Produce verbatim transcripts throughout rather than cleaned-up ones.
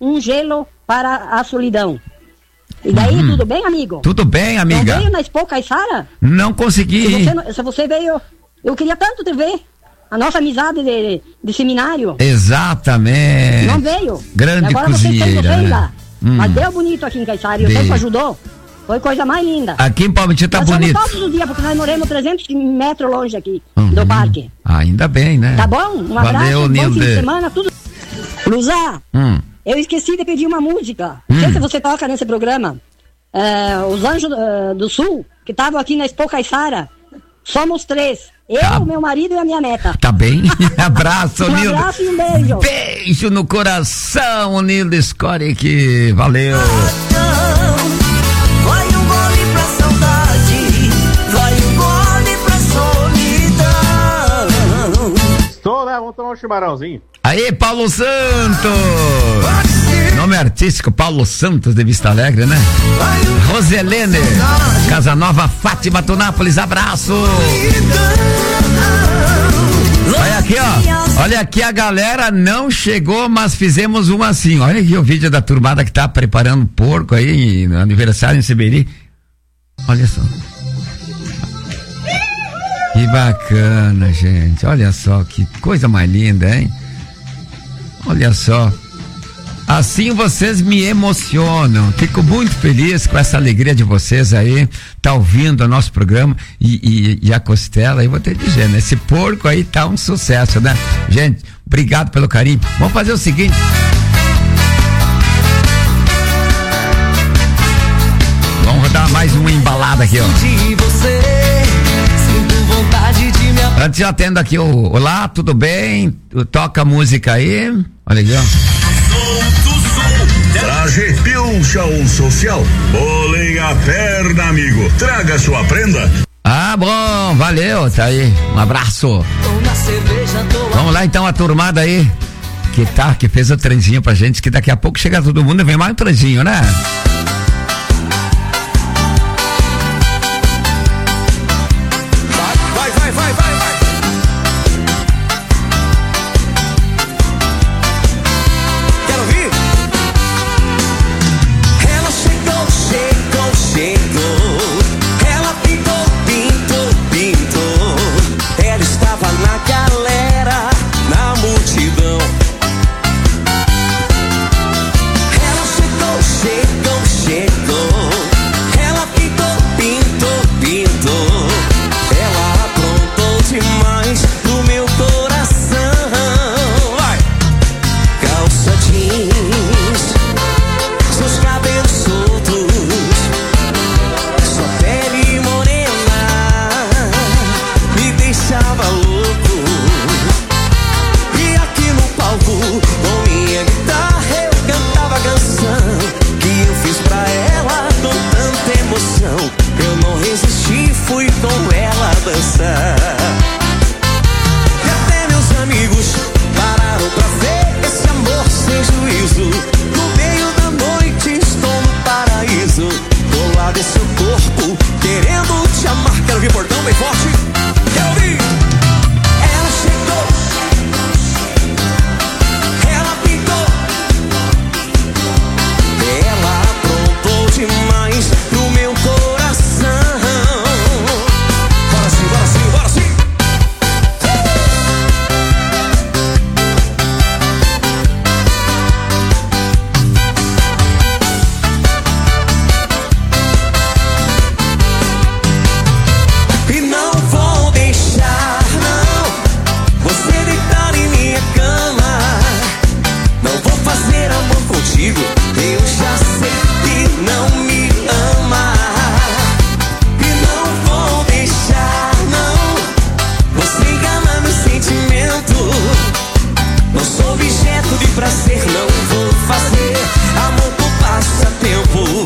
um gelo para a solidão. E daí, uhum. tudo bem, amigo? Tudo bem, amiga. Não veio na Expo Caiçara? Não consegui. Se você, se você veio, eu queria tanto te ver. A nossa amizade de, de seminário. Exatamente. Não veio. Grande agora cozinheira. Você, você né? hum. Mas deu bonito aqui em Caiçara. E o tempo ajudou. Foi coisa mais linda. Aqui em Palmitinha tá nós bonito. Todos os dias, porque nós moramos trezentos metros longe aqui, uhum. do parque. Ah, ainda bem, né? Tá bom? Um abraço, Valeu, bom Nilde. fim de semana, tudo. Luzá, hum. eu esqueci de pedir uma música. Não hum. sei se você toca nesse programa. É, os Anjos uh, do Sul, que estavam aqui na Expo Caiçara. Somos três. Eu, tá. meu marido e a minha neta. Tá bem? Abraço, um Nilde. Um abraço e um beijo. Beijo no coração, Nilde Scorik. Valeu. Vai um gole pra saudade, vai um gole pra solidão. Estou, né? Vamos tomar um chimarrãozinho. Aí, Paulo Santos. Nome artístico, Paulo Santos de Vista Alegre, né? Roselene Casanova, Fátima Tunápolis, abraço. Olha aqui, ó. Olha aqui, a galera não chegou, mas fizemos uma assim. Olha aqui o vídeo da turmada que tá preparando porco aí no aniversário em Seberi. Olha só. Que bacana, gente. Olha só, que coisa mais linda, hein? Olha só. Assim vocês me emocionam. Fico muito feliz com essa alegria de vocês aí, tá ouvindo o nosso programa e, e, e a costela, aí vou te dizer, né? Esse porco aí tá um sucesso, né? Gente, obrigado pelo carinho. Vamos fazer o seguinte. Vamos rodar mais uma embalada aqui, ó. Antes eu atendo aqui o olá, tudo bem? Toca música aí. Olha aqui, ó. Traje Pilchão Social. Bolem a perna, amigo. Traga sua prenda. Ah, bom, valeu, tá aí. Um abraço. Vamos lá então, a turmada aí que tá, que fez o trenzinho pra gente, que daqui a pouco chega todo mundo e vem mais um trenzinho, né? Vai, vai, vai, vai, vai. Quero ouvir? Ela chegou, chegou, chegou. Ela pintou, pintou, pintou. Ela estava na galera, na multidão. Ela chegou, chegou, chegou. Ela pintou, pintou, pintou. Ela aprontou demais no meu coração. Vai! Calça jeans, seus cabelos soltos, sua pele morena me deixava louco. E aqui no palco, com minha guitarra, eu cantava a canção que eu fiz pra ela com tanta emoção. Eu não resisti, fui com ela dançar. E até meus amigos pararam pra ver esse amor sem juízo. No meio da noite estou no paraíso, colado em seu corpo, querendo te amar. Quero ouvir portão bem forte. Quero ouvir. Ela chegou, ela pintou, ela aprontou demais pro meu coração. Bora sim, bora sim, bora sim. E não vou deixar, não, você deitar em minha cama. Não vou fazer amor contigo, eu já sei que não me ama. E não vou deixar, não, você engana meu sentimento. Não sou objeto de prazer, não vou fazer amor por passatempo.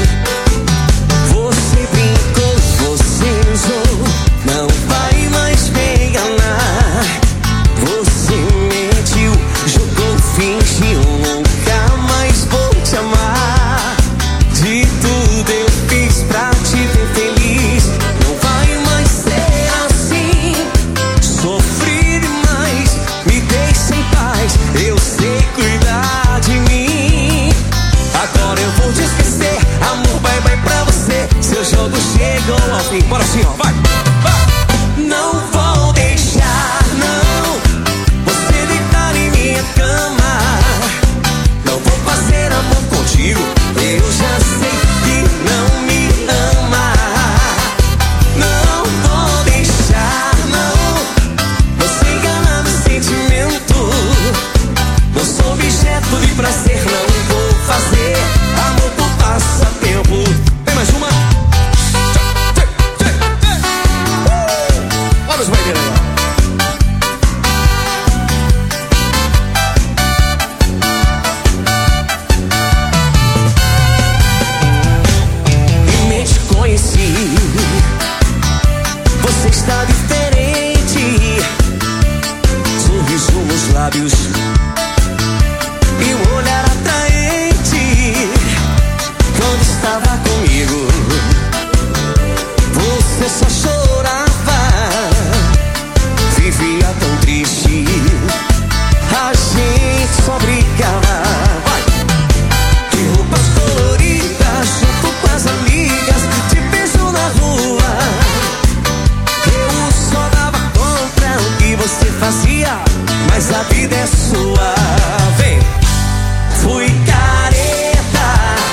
Você brincou, você usou, não vai mais me enganar. Você mentiu, jogou, fingiu, nunca mais vou te amar. De tudo eu fiz. querer não vou fazer. Amor por passatempo. Tem mais uma? Olha os baileiros aí. E me te conheci. Você está diferente. Sorriso nos lábios e um olhar atraente. Quando estava comigo, você só chorava, vivia tão triste, a gente só brincava. Vai! Que roupas coloridas, junto com as amigas, te beijo na rua. Eu só dava contra o que você fazia, mas a vida é sua. Vem! Fui careta,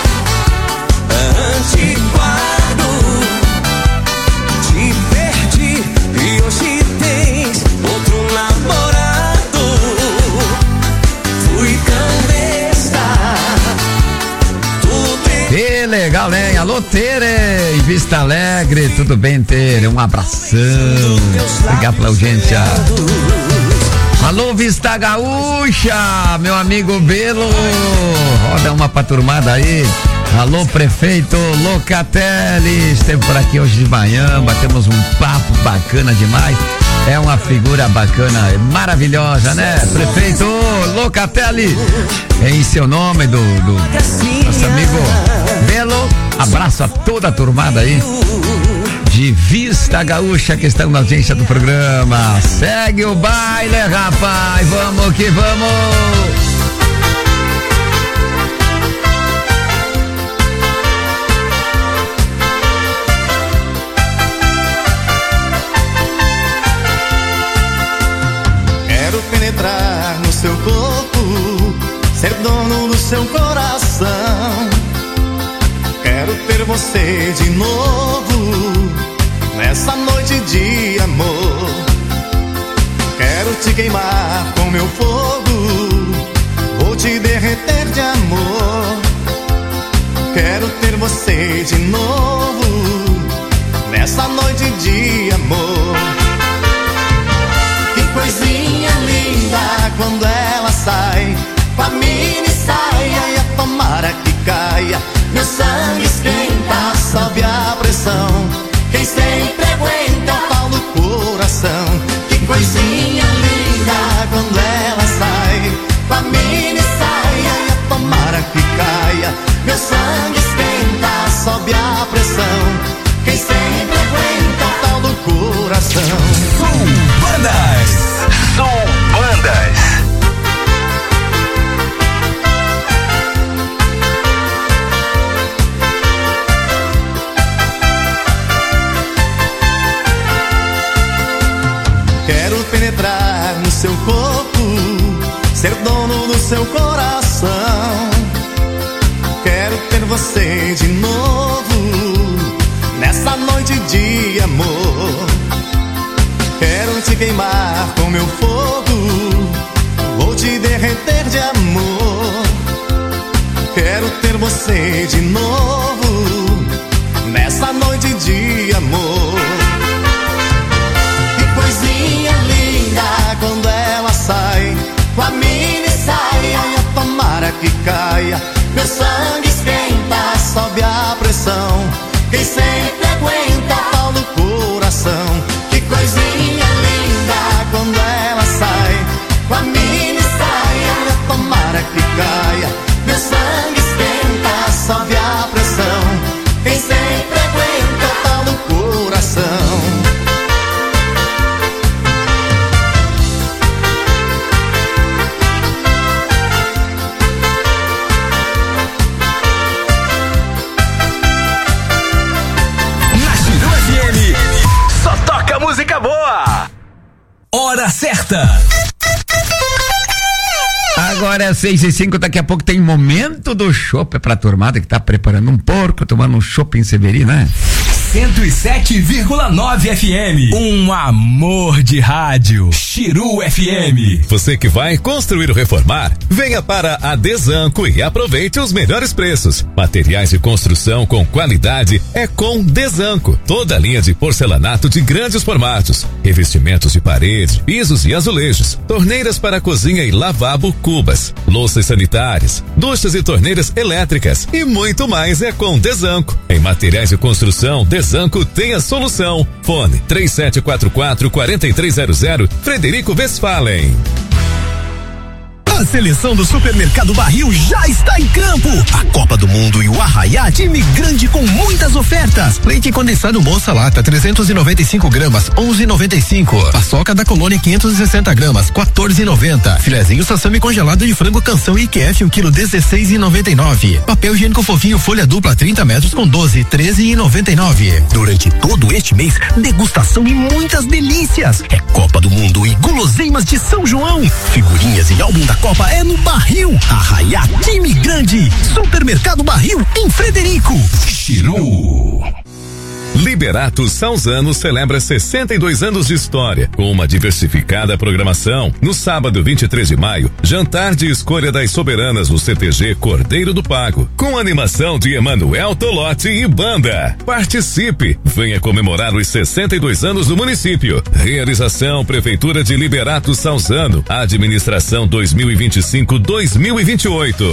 antiquado, te perdi e hoje tens outro namorado. Fui tão besta, tudo em... Que legal, né? Alô, Tere, em Vista Alegre, tudo bem, Tere? Um abração. Obrigado pela audiência. Alô, Vista Gaúcha, meu amigo Belo. Roda uma paturmada aí. Alô, prefeito Locatelli, esteve por aqui hoje de manhã, batemos um papo bacana demais. É uma figura bacana, maravilhosa, né? Prefeito Locatelli, em seu nome do, do nosso amigo Belo, abraço a toda a turmada aí de Vista Gaúcha que estão na audiência do programa. Segue o baile, rapaz, vamos que vamos! Quero penetrar no seu corpo, ser dono do seu coração. Quero ter você de novo, nessa noite de amor. Quero te queimar com meu fogo, vou te derreter de amor. Quero ter você de novo, nessa noite de amor. Que coisinha linda quando ela sai, com a mini saia e a tomara que caia. Meu sangue esquenta, sobe a pressão. Quem sempre aguenta o pau no coração. Que coisinha linda quando ela sai, com a mini saia e a tomara que caia. Meu sangue esquenta, sobe a pressão. Quem sempre aguenta o pau no coração. Sul Bandas, Sul Bandas. Quero penetrar no seu corpo, ser dono do seu coração. Quero ter você de novo, nessa noite de amor. Quero te queimar com meu fogo, vou te derreter de amor. Quero ter você de novo, nessa noite de amor. Coisinha linda quando ela sai, com a mini saia e a tomara que caia. Meu sangue esquenta, sobe a pressão. Quem sempre aguenta o pau no coração. Que coisinha linda quando ela sai, com a mini saia e a tomara que caia. Meu sangue esquenta, sobe a pressão. Quem sempre aguenta o pau no coração. Música boa! Hora certa! Agora é seis e cinco, daqui a pouco tem momento do chopp pra turmada que tá preparando um porco, tomando um chopp em Severi, né? cento e sete vírgula nove F M. Um amor de rádio. Chiru F M. Você que vai construir ou reformar, venha para a Desanco e aproveite os melhores preços. Materiais de construção com qualidade é com Desanco. Toda a linha de porcelanato de grandes formatos, revestimentos de parede, pisos e azulejos, torneiras para cozinha e lavabo, cubas, louças sanitárias, duchas e torneiras elétricas e muito mais é com Desanco. Em materiais de construção, Desanco tem a solução. Fone três sete quatro quatro, quatro três zero zero, Frederico Westphalen. A seleção do Supermercado Barril já está em campo. A Copa do Mundo e o Arraiá, time grande com muitas ofertas. Leite condensado Moça Lata, trezentos e noventa e cinco gramas, onze e noventa e cinco. Paçoca da Colônia, quinhentos e sessenta gramas, quatorze e noventa. Filezinho Sassami congelado de frango Canção I Q F, um quilo, dezesseis e noventa e nove. Papel higiênico fofinho folha dupla, trinta metros com doze, treze e noventa e nove. Durante todo este mês, degustação e muitas delícias. É Copa do Mundo e guloseimas de São João. Figurinhas e álbum da Copa é no Barril. Arraiá, time grande. Supermercado Barril em Frederico. Chiru. Liberato Salzano celebra sessenta e dois anos de história, com uma diversificada programação. No sábado vinte e três de maio, jantar de escolha das soberanas no C T G Cordeiro do Pago, com animação de Emanuel Tolotti e banda. Participe, venha comemorar os sessenta e dois anos do município. Realização Prefeitura de Liberato Salzano, administração dois mil e vinte e cinco a dois mil e vinte e oito.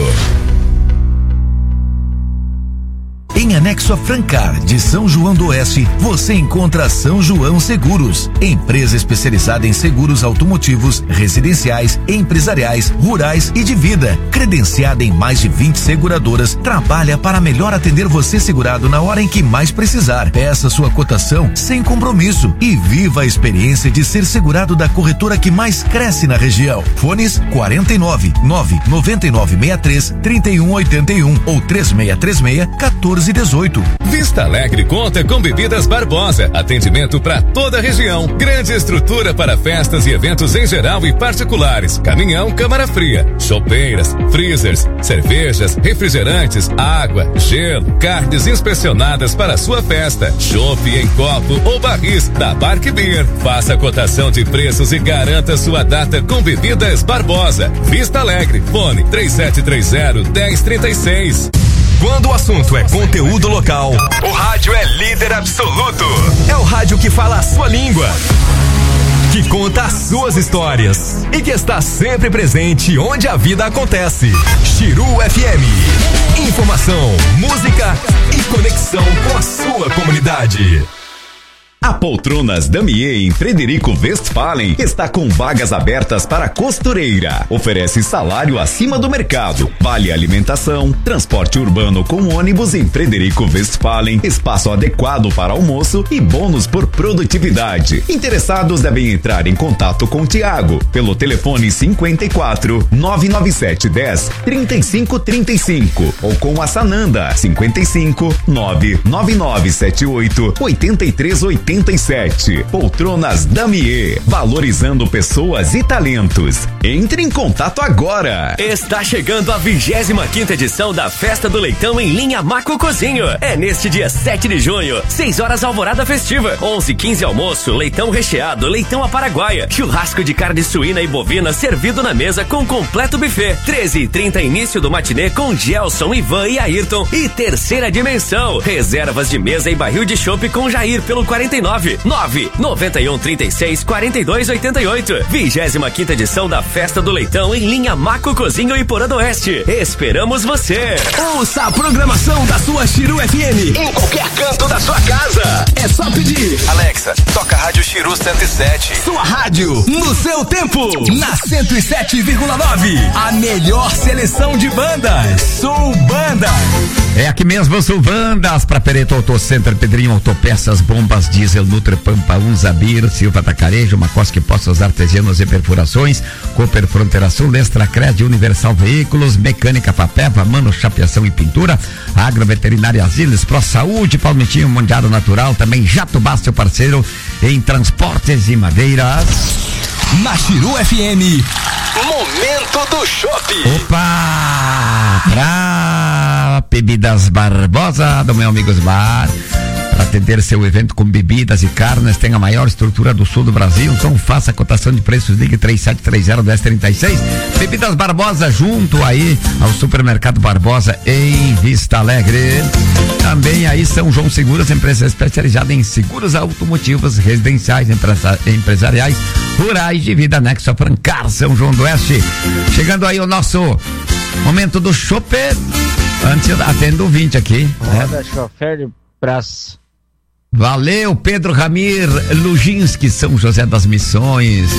Em anexo a Francar, de São João do Oeste, você encontra São João Seguros, empresa especializada em seguros automotivos, residenciais, empresariais, rurais e de vida. Credenciada em mais de vinte seguradoras, trabalha para melhor atender você segurado na hora em que mais precisar. Peça sua cotação sem compromisso e viva a experiência de ser segurado da corretora que mais cresce na região. Fones quarenta e nove, nove noventa e nove sessenta e três, trinta e um oitenta e um ou três seis três seis, quatorze dezoito. Vista Alegre conta com Bebidas Barbosa, atendimento para toda a região, grande estrutura para festas e eventos em geral e particulares, caminhão câmara fria, chopeiras, freezers, cervejas, refrigerantes, água, gelo, carnes inspecionadas para a sua festa, chopp em copo ou barris da Barque Beer. Faça a cotação de preços e garanta sua data com Bebidas Barbosa. Vista Alegre, fone três sete três zero, um zero três seis. Quando o assunto é conteúdo local, o rádio é líder absoluto. É o rádio que fala a sua língua, que conta as suas histórias e que está sempre presente onde a vida acontece. Chiru F M. Informação, música e conexão com a sua comunidade. A Poltronas Damier em Frederico Westphalen está com vagas abertas para costureira. Oferece salário acima do mercado, vale alimentação, transporte urbano com ônibus em Frederico Westphalen, espaço adequado para almoço e bônus por produtividade. Interessados devem entrar em contato com o Tiago pelo telefone cinquenta e quatro, nove nove sete dez, trinta e cinco trinta e cinco ou com a Sananda cinquenta e cinco, nove nove nove sete oito, oitenta e três oitenta e sete. Poltronas Damier, valorizando pessoas e talentos. Entre em contato agora. Está chegando a vigésima quinta edição da Festa do Leitão em linha Maco Cozinho. É neste dia sete de junho, seis horas alvorada festiva, onze e quinze almoço, leitão recheado, leitão à paraguaia, churrasco de carne suína e bovina servido na mesa com completo buffet, treze e trinta início do matinê com Gelson, Ivan e Ayrton e terceira dimensão, reservas de mesa e barril de chopp com Jair pelo quarenta e nove, nove noventa e um, trinta e seis, quarenta e dois, oitenta e oito. vigésima quinta edição da Festa do Leitão em linha Maco Cozinho e Porã do Oeste. Esperamos você. Ouça a programação da sua Chiru F M em qualquer canto da sua casa. É só pedir. Alexa, toca a Rádio Chiru cento e sete. Sua rádio no seu tempo. Na cento e sete vírgula nove. A melhor seleção de bandas. Sul Banda. É aqui mesmo, Sul Bandas, para Pereto Auto Center, Pedrinho Autopeças, Bombas Diesel, Nutre Pampa, Unzabir, Silva Tacarejo, Macosque Poços Artesianos e Perfurações, Cooper Fronteira Sul, Lestra Cred, Universal Veículos, Mecânica Papeva, Mano Chapeação e Pintura, Agroveterinária Asiles, Pro Saúde, Palmitinho Mundial Natural, também Jatobá, seu parceiro em transportes e madeiras. Na Chiru F M, Momento do Shopping. Opa! Pra Bebidas Barbosa, do meu amigo Osmar. para atender seu evento com bebidas e carnes. Tem a maior estrutura do sul do Brasil, então faça a cotação de preços, ligue três sete três zero, um zero três seis. Bebidas Barbosa, junto aí ao Supermercado Barbosa em Vista Alegre. Também aí São João Seguros, empresa especializada em seguros automotivos, residenciais, empresa, empresariais, rurais, de vida, anexo a Francar, São João do Oeste. Chegando aí o nosso momento do chopp. Antes atendo o vinte aqui. Roda, né? chofer de braço. Valeu, Pedro Ramir Luginski, São José das Missões.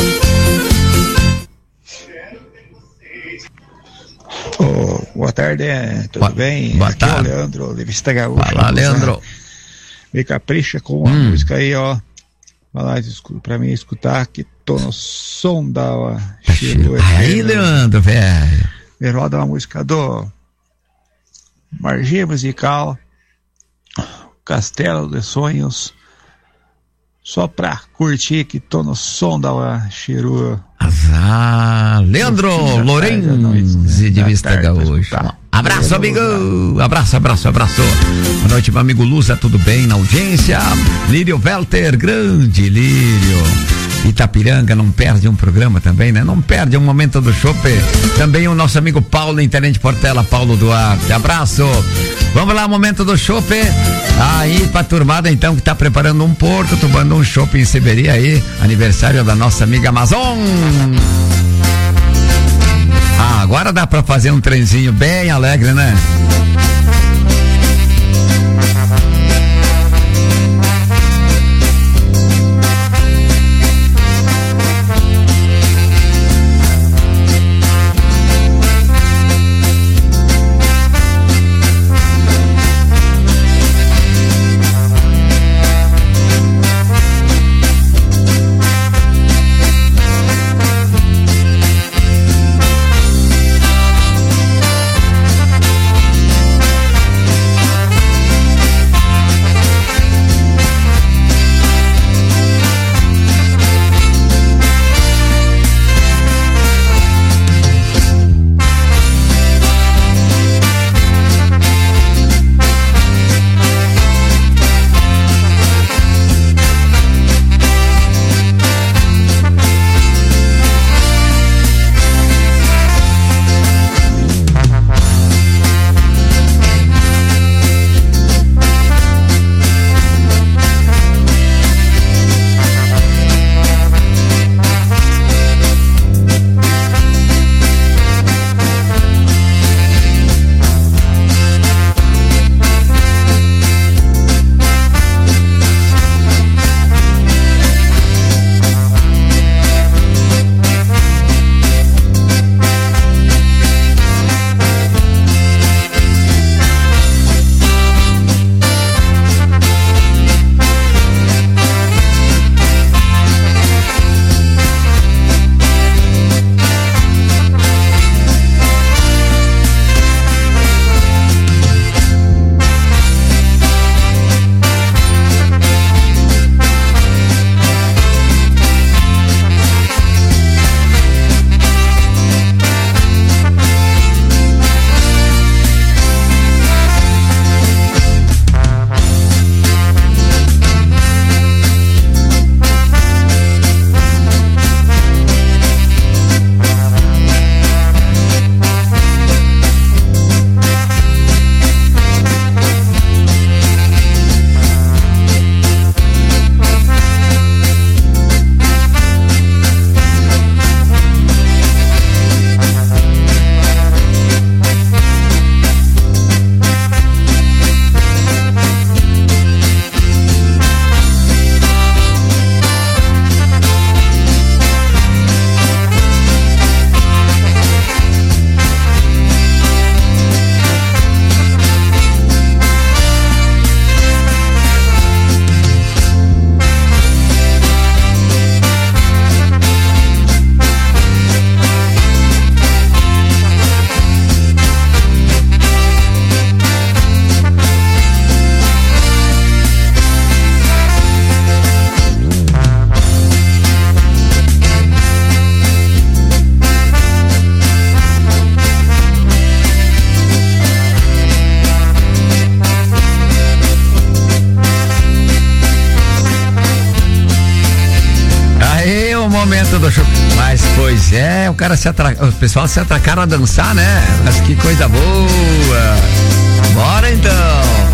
Oh, boa tarde, tudo boa, bem? Boa Aqui tarde. é o Leandro de Vista Gaúcha. Fala, Leandro. Me capricha com uma hum. música aí, ó. Vai lá, pra mim escutar, que tô no som da Chiru. Aí, Leandro, velho. Me roda uma música do Margia Musical, Castelo de Sonhos, só pra curtir, que tô no som da Chiru. Ah, Leandro Lorenzi de Vista Gaúcha. Abraço, amigo. Abraço, abraço, abraço. Boa noite, meu amigo Luza, tudo bem na audiência? Lírio Welter, grande Lírio. Itapiranga, não perde um programa também, né? Não perde um momento do chopp. Também o nosso amigo Paulo, Intendente Portela, Paulo Duarte. Abraço. Vamos lá, momento do chopp. Aí, pra turmada, então, que tá preparando um porto, tomando um chopp em Siberia aí. Aniversário da nossa amiga Amazon. Ah, agora dá pra fazer um trenzinho bem alegre, né? momento do show. Mas, pois é, o cara se atra... o pessoal se atracaram a dançar, né? Mas que coisa boa. Bora então.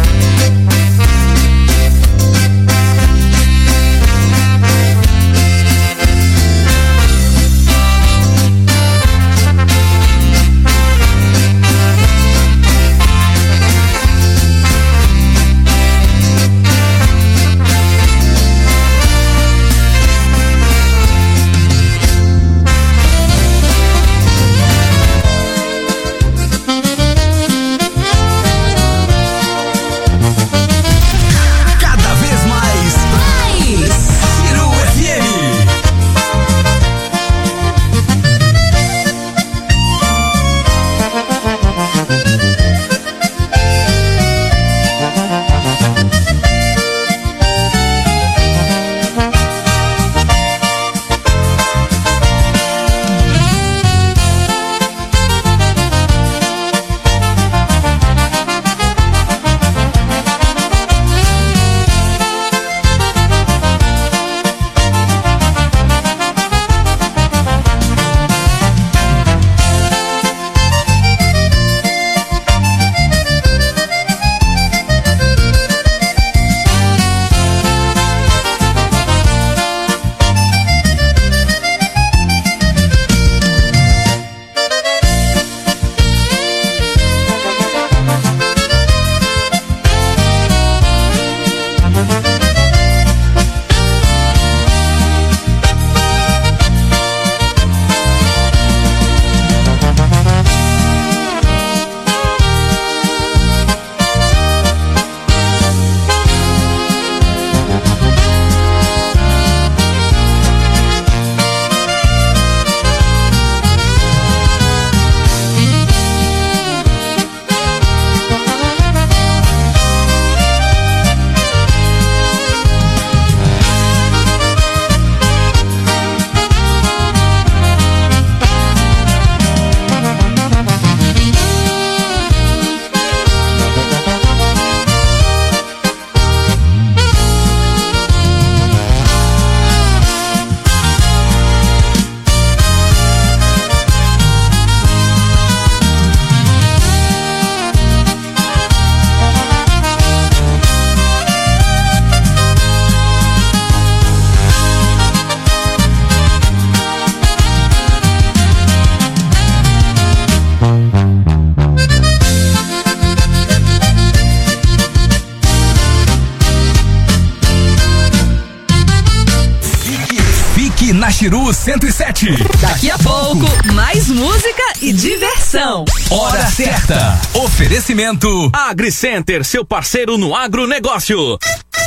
Na Chiru cento e sete. Daqui a pouco, mais música e diversão. Hora certa. Oferecimento AgriCenter, seu parceiro no agronegócio.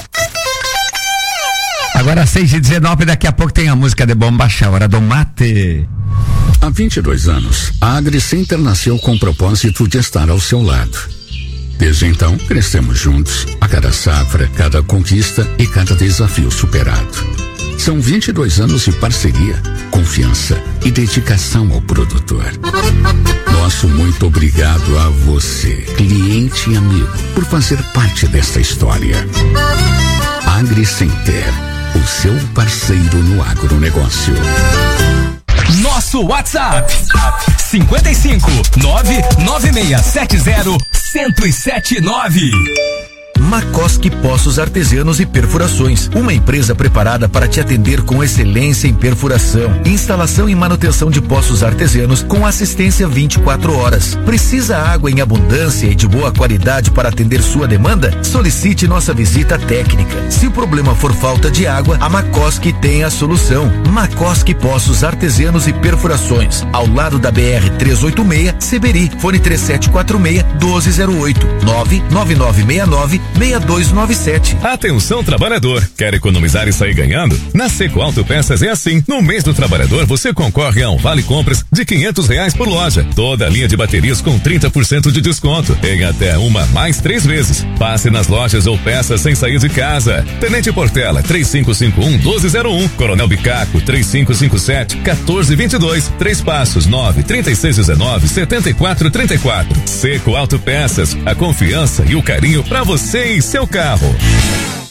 Agora seis e dezenove, daqui a pouco tem a música de bombacha, hora do mate. Há vinte e dois anos, a AgriCenter nasceu com o propósito de estar ao seu lado. Desde então, crescemos juntos, a cada safra, cada conquista e cada desafio superado. São vinte e dois anos de parceria, confiança e dedicação ao produtor. Nosso muito obrigado a você, cliente e amigo, por fazer parte desta história. AgriCenter, o seu parceiro no agronegócio. Nosso WhatsApp cinco cinco nove nove seis sete zero um zero sete nove. Macoski Poços Artesianos e Perfurações, uma empresa preparada para te atender com excelência em perfuração, instalação e manutenção de poços artesianos com assistência vinte e quatro horas. Precisa água em abundância e de boa qualidade para atender sua demanda? Solicite nossa visita técnica. Se o problema for falta de água, a Macoski tem a solução. Macoski Poços Artesianos e Perfurações, ao lado da B R trezentos e oitenta e seis, Seberi, fone três sete quatro seis, um dois zero oito, nove nove nove seis nove seis dois nove sete. Atenção, trabalhador, quer economizar e sair ganhando? Na Seco Autopeças é assim. No mês do trabalhador você concorre a um vale compras de quinhentos reais por loja. Toda a linha de baterias com trinta por cento de desconto em até uma mais três vezes. Passe nas lojas ou peças sem sair de casa. Tenente Portela três cinco cinco um, um dois zero um, Coronel Bicaco três cinco cinco sete, um quatro dois dois, Três Passos nove trinta e seis dezenove, setenta e quatro trinta e quatro. Seco Autopeças, a confiança e o carinho pra você e seu carro.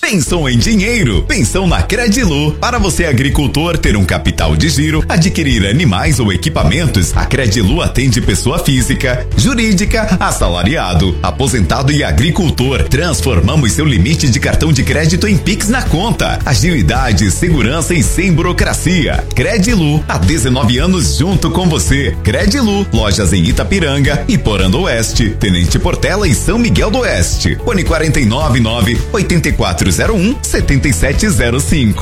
Pensou em dinheiro? Pensou na Credilu. Para você, agricultor, ter um capital de giro, adquirir animais ou equipamentos, a Credilu atende pessoa física, jurídica, assalariado, aposentado e agricultor. Transformamos seu limite de cartão de crédito em Pix na conta. Agilidade, segurança e sem burocracia. Credilu, há dezenove anos junto com você. Credilu, lojas em Itapiranga, Iporã do Oeste, Tenente Portela e São Miguel do Oeste. Fone quatro nove nove, oito quatro zero um, sete sete zero cinco.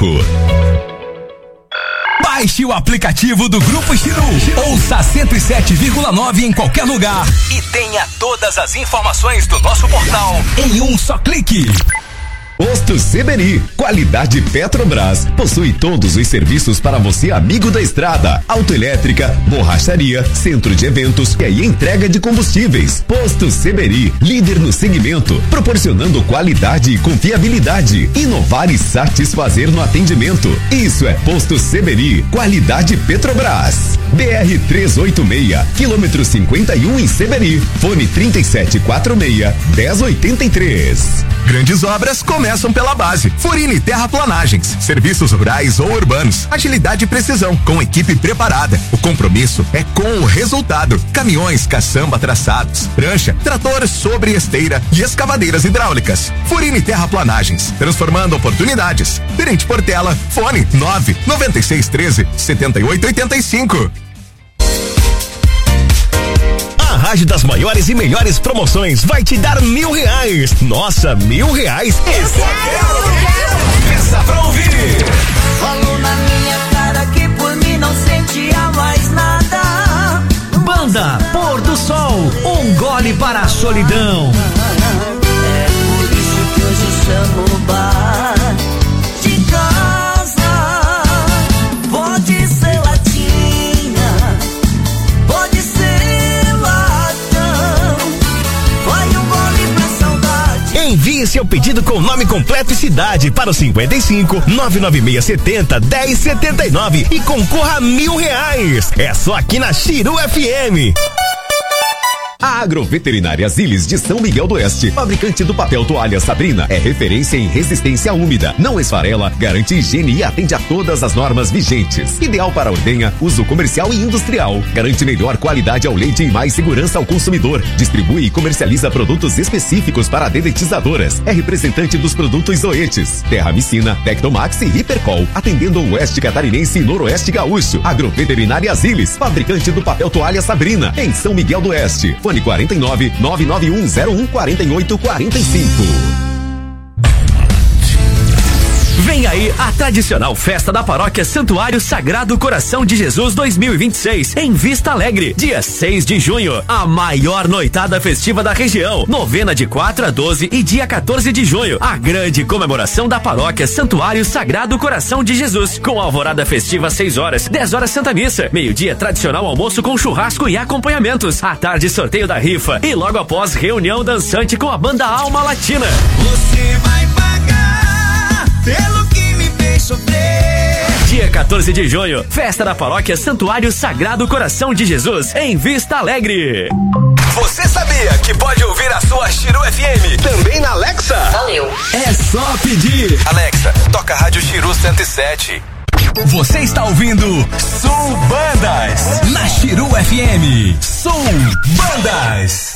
Baixe o aplicativo do Grupo Chiru. Ouça cento e sete vírgula nove em qualquer lugar e tenha todas as informações do nosso portal em um só clique. Posto Seberi, qualidade Petrobras, possui todos os serviços para você, amigo da estrada, autoelétrica, borracharia, centro de eventos e entrega de combustíveis. Posto Seberi, líder no segmento, proporcionando qualidade e confiabilidade, inovar e satisfazer no atendimento. Isso é Posto Seberi, qualidade Petrobras. B R trezentos e oitenta e seis, quilômetro cinquenta e um em Seberi, fone trinta e sete quarenta e seis, dez oitenta e três. Grandes obras começam pela base. Furini Terraplanagens, serviços rurais ou urbanos, agilidade e precisão, com equipe preparada. O compromisso é com o resultado. Caminhões, caçamba, traçados, prancha, trator sobre esteira e escavadeiras hidráulicas. Furini Terraplanagens, transformando oportunidades. Tenente Portela, fone nove nove seis um três, sete oito oito cinco. A Rádio das maiores e melhores promoções vai te dar mil reais. Nossa, mil reais? Eu quero, eu quero. Peça pra ouvir. Falou na minha cara que por mim não sentia mais nada. Banda Pôr do Sol, um gole para a solidão. É por isso que hoje chamo o bar de casa. Pode ser latinha, pode ser latão. Vai um gole pra saudade. Envie seu pedido com nome completo e cidade para o cinquenta e cinco, nove nove seis setenta, dez setenta e nove e concorra a mil reais. É só aqui na Chiru F M. A Agroveterinária Zilis de São Miguel do Oeste, fabricante do papel toalha Sabrina, é referência em resistência úmida, não esfarela, garante higiene e atende a todas as normas vigentes. Ideal para ordenha, uso comercial e industrial. Garante melhor qualidade ao leite e mais segurança ao consumidor. Distribui e comercializa produtos específicos para dedetizadoras. É representante dos produtos Zoetis, Terramicina, Tectomax e Hipercol, atendendo o Oeste Catarinense e Noroeste Gaúcho. Agroveterinária Zilis, fabricante do papel toalha Sabrina, em São Miguel do Oeste. Fone quarenta e nove, nove nove um zero um, quarenta e oito quarenta e cinco. Vem aí a tradicional festa da paróquia Santuário Sagrado Coração de Jesus dois mil e vinte e seis em Vista Alegre, dia seis de junho, a maior noitada festiva da região, novena de quatro a doze e dia quatorze de junho, a grande comemoração da paróquia Santuário Sagrado Coração de Jesus, com alvorada festiva às seis horas, dez horas Santa Missa, meio-dia tradicional almoço com churrasco e acompanhamentos, à tarde sorteio da rifa e logo após reunião dançante com a banda Alma Latina. Você vai pagar pelo que me fez sofrer. Dia quatorze de junho, festa da paróquia Santuário Sagrado Coração de Jesus, em Vista Alegre. Você sabia que pode ouvir a sua Chiru F M também na Alexa? Valeu. É só pedir. Alexa, toca a Rádio Chiru cento e sete. Você está ouvindo Sul Bandas na Chiru F M. Sul Bandas.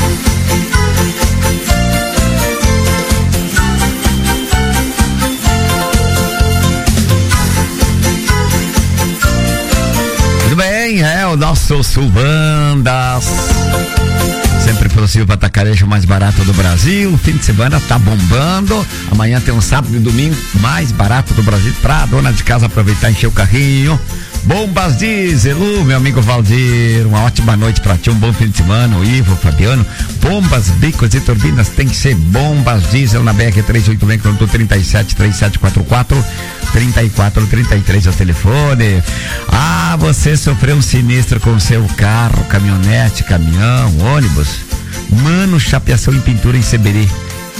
Tudo bem, é o nosso Sul Bandas. Sempre possível para atacarejo mais barato do Brasil. O fim de semana tá bombando. Amanhã tem um sábado e domingo mais barato do Brasil pra dona de casa aproveitar e encher o carrinho. Bombas Diesel, meu amigo Valdir, uma ótima noite pra ti, um bom fim de semana, o Ivo, o Fabiano. Bombas, bicos e turbinas tem que ser Bombas Diesel na B R trezentos e oitenta e seis, trinta e sete, trinta e sete quarenta e quatro, trinta e quatro, trinta e três é o telefone. Ah, você sofreu um sinistro com o seu carro, caminhonete, caminhão, ônibus? Mano, chapeação em pintura em Seberi.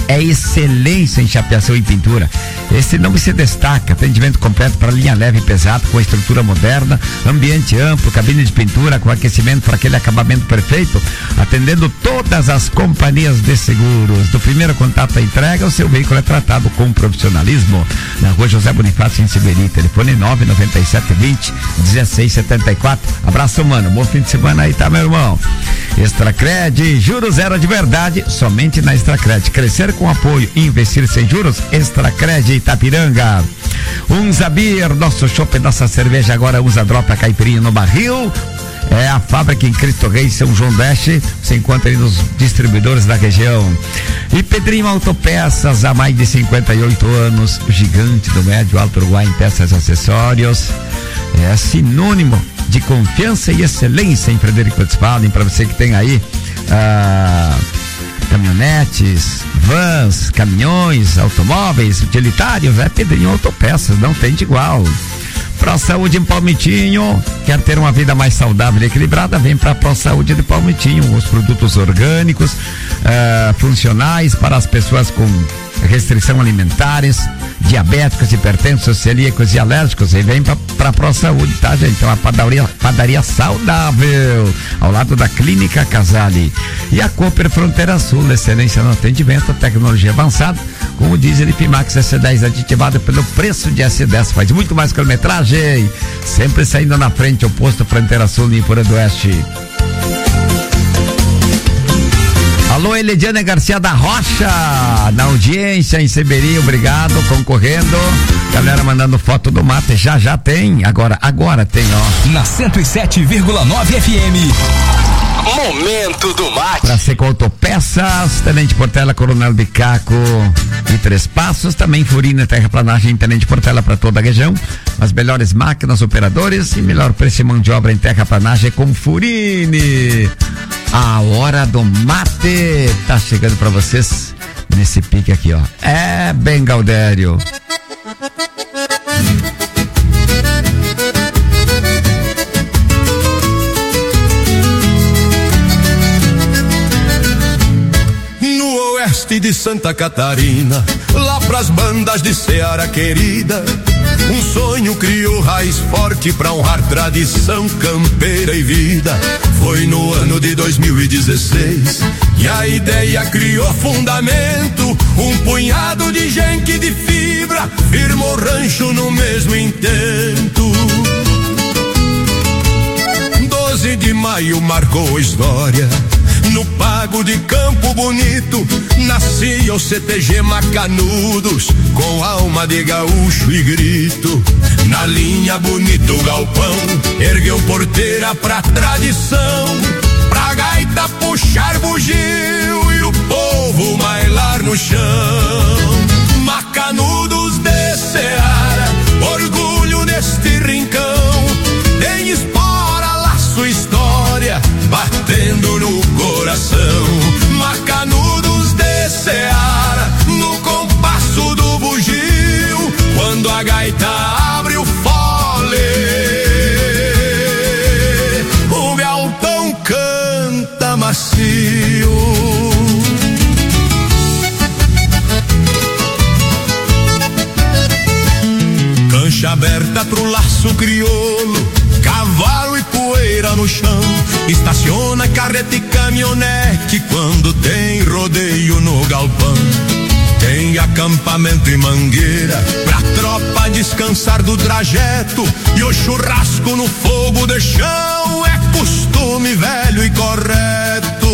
é excelência em chapeação e pintura. Esse nome se destaca, atendimento completo para linha leve e pesada, com estrutura moderna, ambiente amplo, cabine de pintura com aquecimento para aquele acabamento perfeito, atendendo todas as companhias de seguros. Do primeiro contato à entrega, o seu veículo é tratado com profissionalismo. Na rua José Bonifácio, em Siberi, telefone nove nove sete vinte, dezesseis setenta e quatro. Abraço, mano, bom fim de semana aí, tá, meu irmão? Extracred, juros zero de verdade, somente na Extracred. Crescer com apoio, investir sem juros, Extracred Itapiranga. Unza Beer, nosso chopp, nossa cerveja agora usa dropa caipirinha no barril. É a fábrica em Cristo Rei, São João do Oeste. Você encontra aí nos distribuidores da região. E Pedrinho Autopeças, há mais de cinquenta e oito anos, gigante do Médio Alto Uruguai em peças e acessórios. É sinônimo de confiança e excelência em Frederico Westphalen. Para você que tem aí ah, caminhonetes, vans, caminhões, automóveis, utilitários, é Pedrinho Autopeças, não tem de igual. Pro Saúde em Palmitinho, quer ter uma vida mais saudável e equilibrada, vem para Pro Saúde de Palmitinho, os produtos orgânicos, uh, funcionais para as pessoas com restrição alimentares, diabéticos, hipertensos, celíacos e alérgicos, e vem para Pro Saúde, tá, gente? Então a padaria, padaria saudável, ao lado da Clínica Casale. E a Cooper Fronteira Sul, excelência no atendimento, tecnologia avançada, com o diesel Ipimax S dez aditivado pelo preço de S dez, faz muito mais quilometragem, sempre saindo na frente, o posto Fronteira Sul em Pura do Oeste. Alô, Elediana Garcia da Rocha, na audiência em Seberi, obrigado, concorrendo. Galera mandando foto do mate, já já tem, agora, agora tem, ó. Na cento e sete vírgula nove F M. Momento do mate. Pra Seco Autopeças, Tenente Portela, Coronel Bicaco e Três Passos, também Furina, Terraplanagem, Tenente Portela para toda a região. As melhores máquinas, operadores e melhor preço de mão de obra em terraplanagem com Furine. A hora do mate tá chegando pra vocês nesse pique aqui, ó. É bem Gaudério. No oeste de Santa Catarina, lá pras bandas de Ceará querida, um sonho criou raiz forte pra honrar tradição campeira e vida. Foi no ano de dois mil e dezesseis e a ideia criou fundamento. Um punhado de gente de fibra firmou rancho no mesmo intento. doze de maio marcou história. No Pago de Campo Bonito nascia o C T G Macanudos, com alma de gaúcho e grito. Na linha bonito o galpão ergueu porteira pra tradição, pra gaita puxar bugio e o povo bailar no chão. Macanudos de Seara, orgulho deste rincão, tem espora, laço, história batendo no coração. Macanudos de Seara, no compasso do bugio, quando a gaita abre o fole, o galpão canta macio. Cancha aberta pro laço crioulo, cavalo e poeira no chão. Estaciona carreta e caminhonete quando tem rodeio no galpão. Tem acampamento e mangueira pra tropa descansar do trajeto, e o churrasco no fogo de chão é costume velho e correto.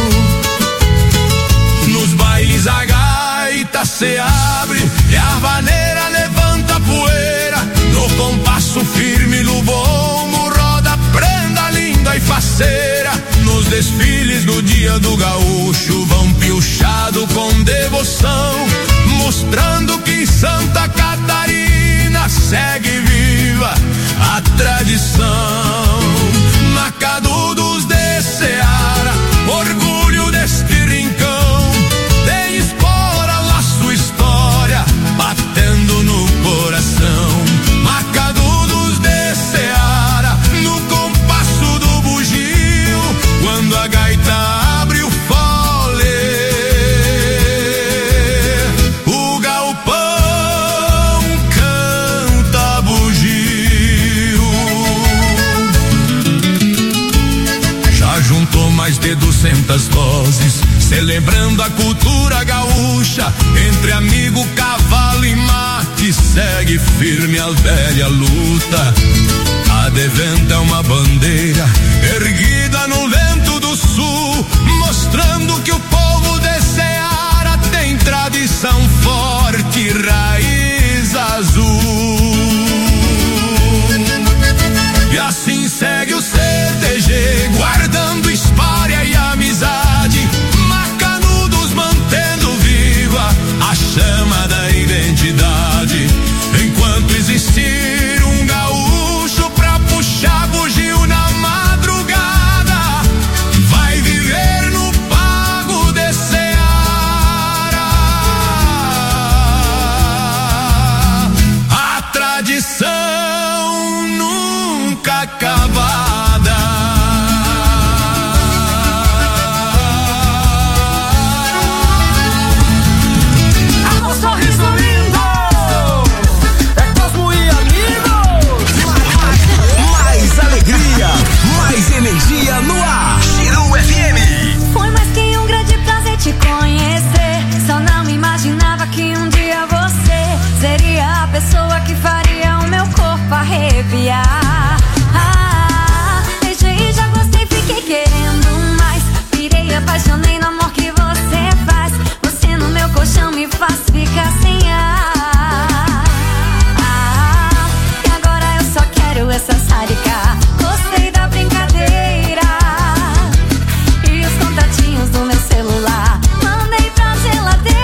Nos bailes a gaita se abre e a vaneira levanta poeira. No compasso firme no bombo roda prenda linda e faceira. Nos desfiles do dia do gaúcho vão piochado com devoção, mostrando que Santa Catarina segue viva a tradição. Macanudos de Seara, orgulho deste rincão, tem espora, laço, história batendo no coração. Macanudos de Seara, no compasso do bugio, quando a gaita abre o fole, celebrando a cultura gaúcha, entre amigo, cavalo e mate, segue firme a velha luta. A deventa é uma bandeira erguida no vento do sul, mostrando que o povo de Ceará tem tradição forte e raiz azul. E assim segue o C T G, guardando história e amizade, macanudos mantendo viva a chama da identidade. Enquanto existir um gaúcho pra puxar bugio na madrugada, vai viver no pago de Ceará a tradição nunca acabada. Ah, um sorriso lindo, é Cosmo e amigos. Mais alegria, mais energia no ar. Chiru F M. Foi mais que um grande prazer te conhecer. Só não imaginava que um dia você seria a pessoa que faria o meu corpo arrepiar. Ah, beijei, já gostei, fiquei querendo mais. Virei, apaixonei no amor que você faz. Você no meu colchão me faz ficar sem ar. Ah, e agora eu só quero essa sárica. Gostei da brincadeira e os contatinhos do meu celular mandei pra geladeira.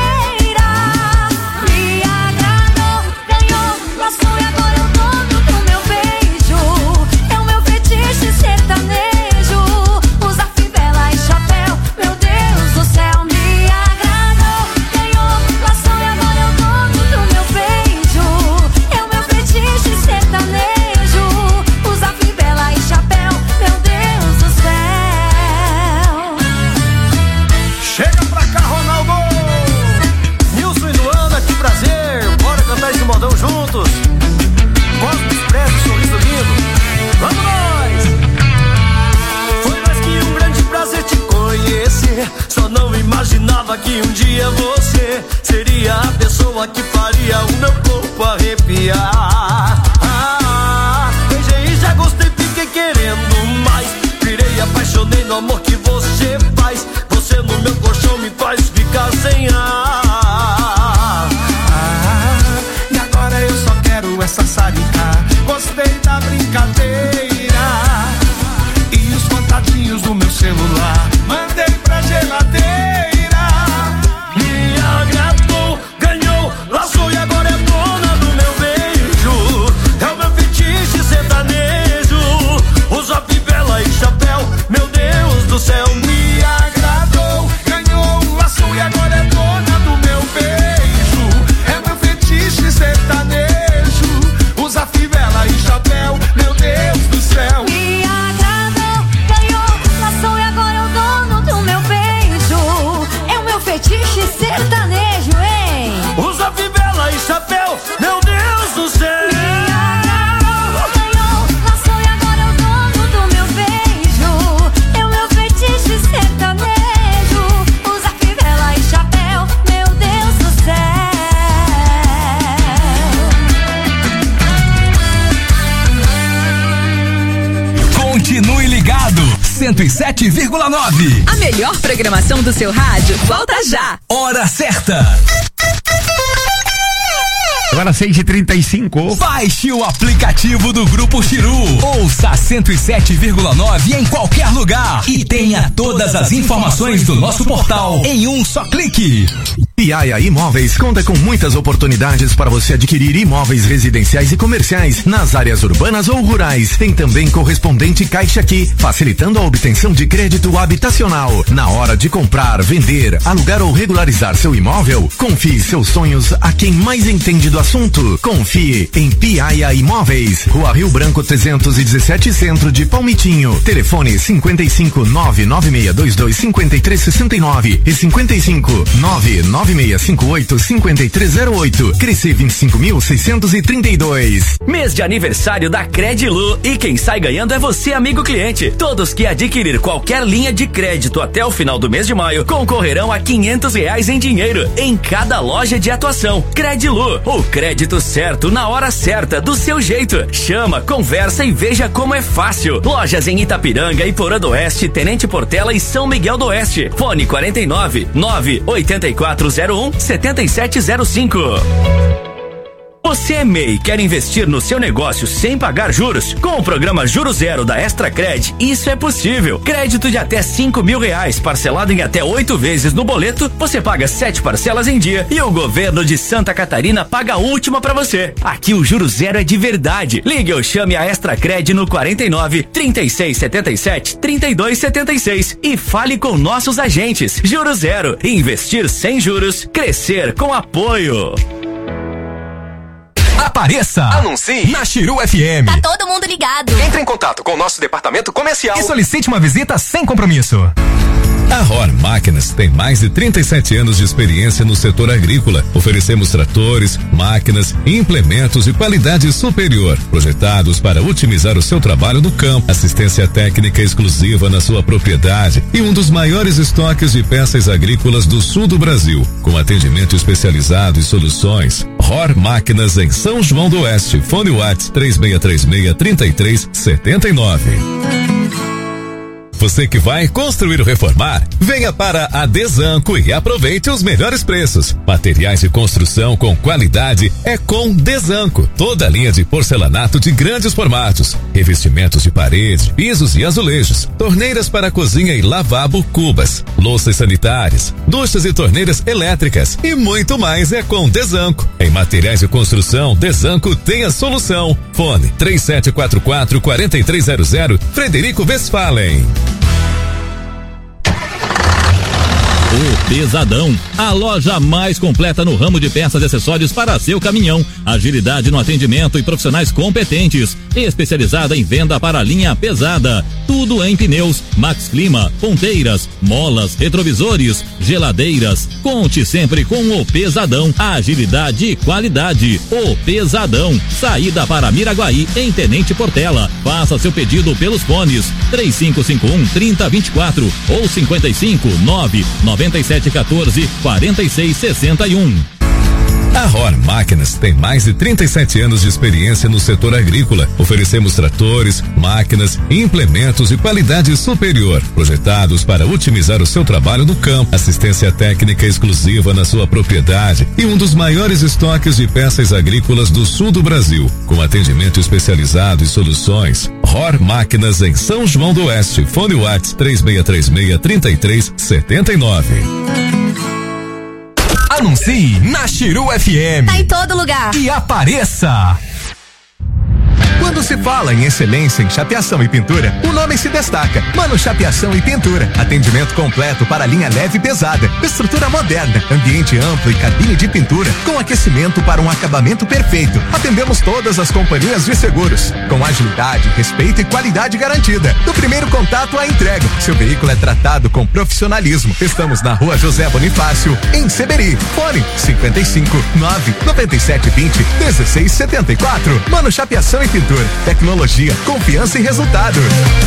Me agradou, ganhou, laçou e agora eu dono do meu beijo. É o meu fetiche sertanejo. Usa fivela e chapéu, meu Deus do céu. Me agradou, ganhou, laçou e agora eu dono do meu beijo. É o meu fetiche sertanejo. Usa fivela e chapéu, meu Deus do céu. Chega pra cá, Ronaldo! Nilson e Luana, que prazer! Bora cantar esse modão juntos! Cosmo Expresso, sorriso lindo! Vamos nós! Foi mais que um grande prazer te conhecer. Só não imaginava que um dia você seria a pessoa que faria o meu corpo arrepiar. Ah, beijei e já gostei, fiquei querendo mais. Virei, apaixonei no amor que você faz. Você no meu colchão me faz ficar sem ar. Ah, e agora eu só quero essa sárica. Gostei da brincadeira e os contatinhos do meu celular mandei pra geladeira. Me agradou, ganhou, laçou e agora é dona do meu beijo. É o meu fetiche sertanejo. Usa fivela e chapéu, meu Deus do céu. Me agradou, ganhou, laçou e agora é dona do meu beijo. É meu fetiche sertanejo. Usa fivela e chapéu, meu Deus do céu. Me agradou, ganhou, laçou e agora é o dono do meu beijo. É o meu fetiche sertanejo, hein? Usa fivela e chapéu, meu Deus do céu. Me agradou, ganhou, laçou e agora é o dono do meu beijo. É o meu fetiche sertanejo. Usa fivela e chapéu, meu Deus do céu. Continue ligado, cento e sete vírgula nove. A melhor programação do seu rádio volta já. Hora certa. Agora seis e trinta e cinco. Baixe o aplicativo do Grupo Chiru. Ouça cento e sete vírgula nove em qualquer lugar e tenha todas as informações do nosso portal em um só clique. Piaia Imóveis conta com muitas oportunidades para você adquirir imóveis residenciais e comerciais nas áreas urbanas ou rurais. Tem também correspondente Caixa Aqui, facilitando a obtenção de crédito habitacional. Na hora de comprar, vender, alugar ou regularizar seu imóvel, confie seus sonhos a quem mais entende do assunto. Confie em Piaia Imóveis, Rua Rio Branco trezentos e dezessete, Centro de Palmitinho. Telefone cinquenta e cinco, nove nove seis dois dois, cinquenta e três sessenta e nove e cinquenta e cinco, nove nove nove seis cinco oito, cinco três zero oito. Crescer vinte e cinco mil, seiscentos e trinta e dois. Mês de aniversário da Credilu e quem sai ganhando é você, amigo cliente. Todos que adquirir qualquer linha de crédito até o final do mês de maio concorrerão a quinhentos reais em dinheiro em cada loja de atuação. Credilu, o crédito certo na hora certa, do seu jeito. Chama, conversa e veja como é fácil. Lojas em Itapiranga, Iporã do Oeste, Tenente Portela e São Miguel do Oeste. Fone quarenta e nove, nove oito quatro zero um, sete sete zero cinco. Você é M E I e quer investir no seu negócio sem pagar juros? Com o programa Juro Zero da Extracred, isso é possível. Crédito de até cinco mil reais, parcelado em até oito vezes no boleto, você paga sete parcelas em dia e o governo de Santa Catarina paga a última pra você. Aqui o Juro Zero é de verdade. Ligue ou chame a Extracred no quarenta e nove, trinta e seis setenta e sete, trinta e dois setenta e seis e fale com nossos agentes. Juro Zero, investir sem juros, crescer com apoio. Apareça! Anuncie na Chiru F M. Tá todo mundo ligado. Entre em contato com o nosso departamento comercial e solicite uma visita sem compromisso. A Hor Máquinas tem mais de trinta e sete anos de experiência no setor agrícola. Oferecemos tratores, máquinas, implementos de qualidade superior, projetados para otimizar o seu trabalho no campo. Assistência técnica exclusiva na sua propriedade e um dos maiores estoques de peças agrícolas do sul do Brasil, com atendimento especializado e soluções. Hor Máquinas em São João do Oeste. Fone WhatsApp três seis três seis, três três sete nove. Você que vai construir ou reformar, venha para a Desanco e aproveite os melhores preços. Materiais de construção com qualidade é com Desanco. Toda a linha de porcelanato de grandes formatos, revestimentos de parede, pisos e azulejos, torneiras para cozinha e lavabo, cubas, louças sanitárias, duchas e torneiras elétricas e muito mais é com Desanco. Em materiais de construção, Desanco tem a solução. Fone três sete quatro quatro, quatro três zero zero, Frederico Westphalen. O Pesadão, a loja mais completa no ramo de peças e acessórios para seu caminhão. Agilidade no atendimento e profissionais competentes. Especializada em venda para a linha pesada. Tudo em pneus, Max Clima, ponteiras, molas, retrovisores, geladeiras. Conte sempre com o Pesadão. Agilidade e qualidade. O Pesadão. Saída para Miraguaí, em Tenente Portela. Faça seu pedido pelos fones três cinco cinco um, três zero dois quatro ou cinco cinco nove nove sete um quatro, quatro seis seis um. A Hor Máquinas tem mais de trinta e sete anos de experiência no setor agrícola. Oferecemos tratores, máquinas, implementos de qualidade superior, projetados para otimizar o seu trabalho no campo. Assistência técnica exclusiva na sua propriedade e um dos maiores estoques de peças agrícolas do sul do Brasil, com atendimento especializado e soluções. Hor Máquinas em São João do Oeste. Fone WhatsApp três seis três seis, três três sete nove. Anuncie na Chiru F M. Tá em todo lugar. E apareça! Quando se fala em excelência em chapeação e pintura, o nome se destaca. Mano Chapeação e Pintura. Atendimento completo para a linha leve e pesada. Estrutura moderna, ambiente amplo e cabine de pintura com aquecimento para um acabamento perfeito. Atendemos todas as companhias de seguros com agilidade, respeito e qualidade garantida. Do primeiro contato à entrega, seu veículo é tratado com profissionalismo. Estamos na Rua José Bonifácio, em Seberi. Fone cinco cinco nove nove sete dois zero um seis sete quatro. Mano Chapeação e Pintura. Tecnologia, confiança e resultado.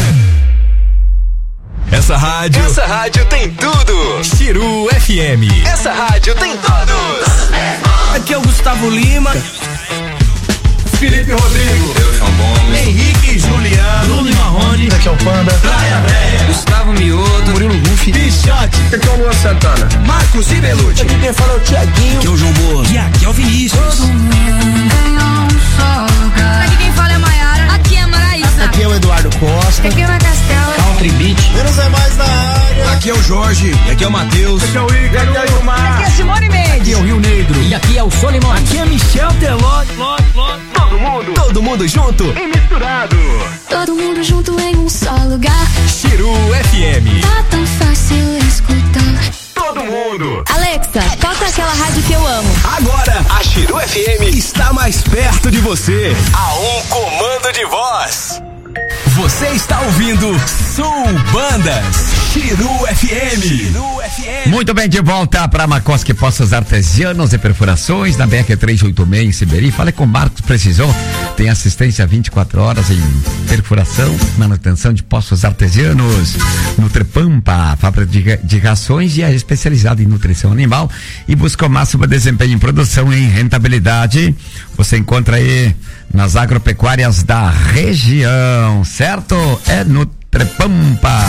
Essa rádio, essa rádio tem tudo. Chiru F M. Essa rádio tem todos. Aqui é o Gustavo Lima, Felipe Rodrigo, Henrique e Juliano, Bruno Marrone, Aqui é o Panda, Praia Velha, Gustavo Mioto, Murilo Rufi, Pichote, aqui é o Luan Santana, Marcos e Belucci. Aqui quem fala é o Thiaguinho, Aqui é o João Boa. E aqui é o Vinícius. Todo mundo em um só lugar. Aqui quem fala é Maiara. Aqui é Maraísa. aqui é o Eduardo Costa, Aqui é uma Castela. Country Beat, Menos é mais na área. aqui é o Jorge, E aqui é o Matheus. aqui é o Igor, aqui é o Mar, Aqui é Simone Mendes. aqui é o Rio Negro, E aqui é o Solimão. aqui é Michel Teló, todo mundo, todo mundo junto e misturado. Todo mundo junto em um só lugar. Chiru F M. Tá tão fácil escutar. Todo mundo. Alexa, toca aquela rádio que eu amo. Agora, a Chiru F M está mais perto de você. A um comando de voz. Você está ouvindo Sul Bandas. Chiru F M. Chiru F M. Muito bem, de volta para Macoski Poços Artesianos e Perfurações na B R trezentos e oitenta e seis em Siberi. Fale com Marcos Precisão. Tem assistência vinte e quatro horas em perfuração, manutenção de poços artesianos. Nutripampa, fábrica de, de rações e é especializada em nutrição animal e busca o máximo desempenho em produção e em rentabilidade. Você encontra aí nas agropecuárias da região, certo? É Nutripampa.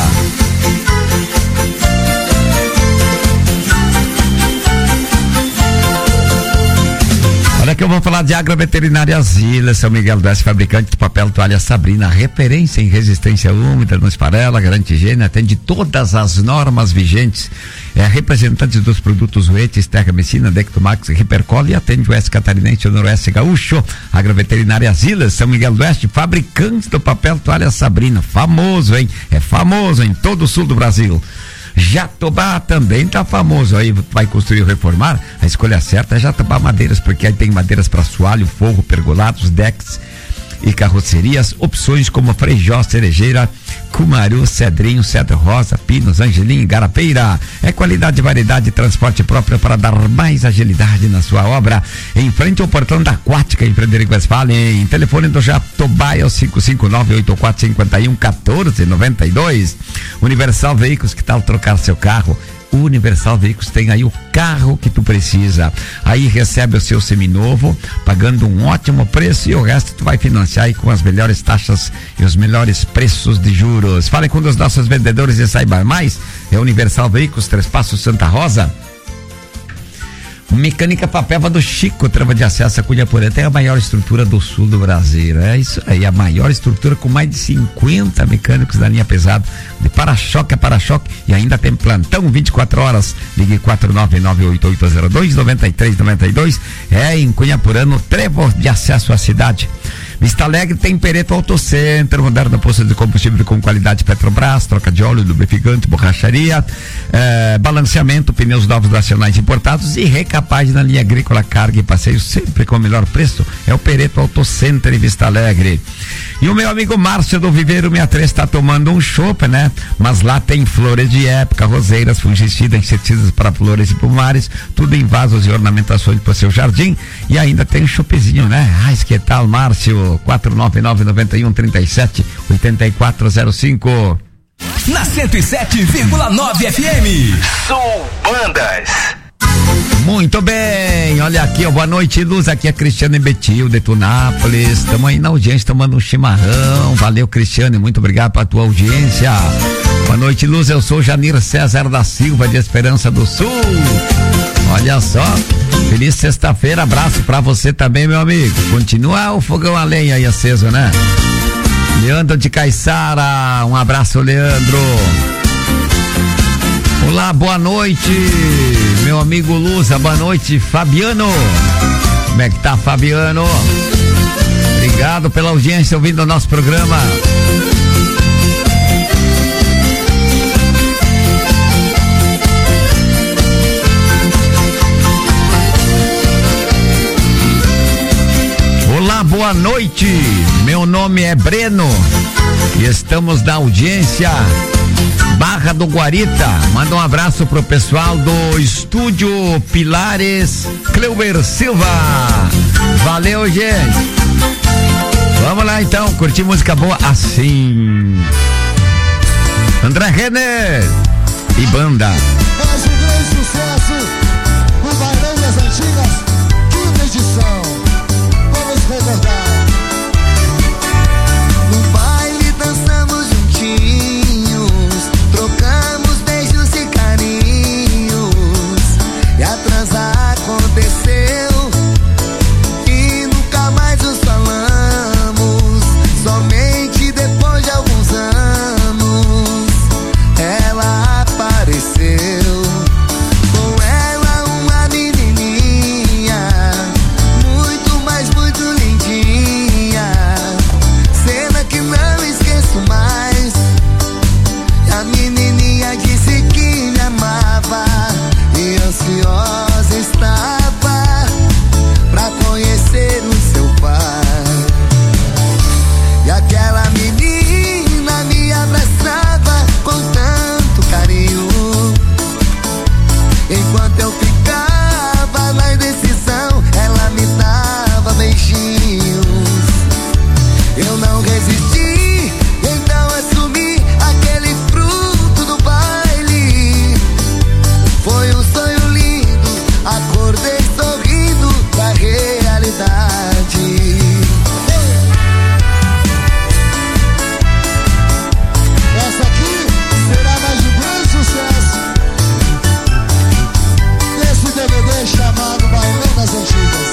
Olha que eu vou falar de Agroveterinária Zila, São Miguel do Oeste, fabricante de papel toalha Sabrina, referência em resistência úmida, não esfarela, garante higiene, atende todas as normas vigentes. É representante dos produtos Uetes, Terra Messina, Dectomax, Hipercola e atende o Oeste Catarinense e o Noroeste Gaúcho. Agroveterinária Zila, São Miguel do Oeste, fabricante do papel toalha Sabrina, famoso, hein? É famoso em todo o sul do Brasil. Jatobá também tá famoso, aí vai construir ou reformar, a escolha certa é Jatobá Madeiras, porque aí tem madeiras para assoalho, forro, pergolados, decks e carrocerias, opções como Frejó, Cerejeira, Cumaru, Cedrinho, Cedro Rosa, Pinos, Angelim, Garapeira. É qualidade, variedade e transporte próprio para dar mais agilidade na sua obra. Em frente ao portão da Aquática, em Frederico Westphalen. Telefone do Jatobá é o cinco cinco nove, oito quatro cinco um, um quatro nove dois. Universal Veículos, que tal trocar seu carro? O Universal Veículos tem aí o carro que tu precisa. Aí recebe o seu seminovo, pagando um ótimo preço, e o resto tu vai financiar aí com as melhores taxas e os melhores preços de juros. Fale com um dos nossos vendedores e saiba mais. É Universal Veículos, Três Passos, Santa Rosa. Mecânica Papeva do Chico, trava de acesso a Cunhaporã, tem a maior estrutura do sul do Brasil. É isso aí, a maior estrutura com mais de cinquenta mecânicos da linha pesada, de para-choque a para-choque, e ainda tem plantão vinte e quatro horas. Ligue quatro nove nove oito oito zero dois nove três nove dois. É em Cunhaporã, no trevo de acesso à cidade. Vista Alegre tem Pereto Auto Center, moderno posto de combustível com qualidade Petrobras, troca de óleo, lubrificante, borracharia, eh, balanceamento, pneus novos nacionais importados e recapagem na linha agrícola, carga e passeio, sempre com o melhor preço. É o Pereto Auto Center em Vista Alegre. E o meu amigo Márcio do Viveiro sessenta e três está tomando um chopp, né? Mas lá tem flores de época, roseiras, fungicidas, inseticidas para flores e pomares, tudo em vasos e ornamentações para o seu jardim. E ainda tem um choppzinho, né? Ah, que tal, Márcio? quatro nove nove nove um três sete oito quatro zero cinco. Na cento e sete vírgula nove F M. Sul Bandas. Muito bem, olha aqui, ó, boa noite, Luz, aqui é Cristiano e Betil, de Tunápolis, estamos aí na audiência tomando um chimarrão, valeu, Cristiano, muito obrigado pela tua audiência. Boa noite, Luz, eu sou Janir César da Silva, de Esperança do Sul. Olha só, feliz sexta-feira, abraço pra você também, meu amigo. Continua o fogão a lenha aí aceso, né? Leandro de Caiçara, um abraço, Leandro. Olá, boa noite, meu amigo Luza, boa noite, Fabiano. Como é que tá, Fabiano? Obrigado pela audiência ouvindo o nosso programa. Olá, boa noite, meu nome é Breno e estamos na audiência Barra do Guarita. Manda um abraço pro pessoal do Estúdio Pilares, Cleuber Silva. Valeu, gente. Vamos lá então, curtir música boa assim. André Renner e banda. Mais um grande sucesso, o bailão das antigas, quinta edição. Vamos recordar. No baile dançamos juntinhos, trocamos beijos e carinhos, e a transa aconteceu e nunca mais nos falamos. Somente depois de alguns anos ela apareceu com ficava na indecisão, ela me dava beijinhos. Eu não resisti, então assumi aquele fruto do baile. Foi um sonho lindo, acordei sorrindo da realidade. Essa aqui será mais um grande sucesso desse D V D chamado Bailão das Antigas.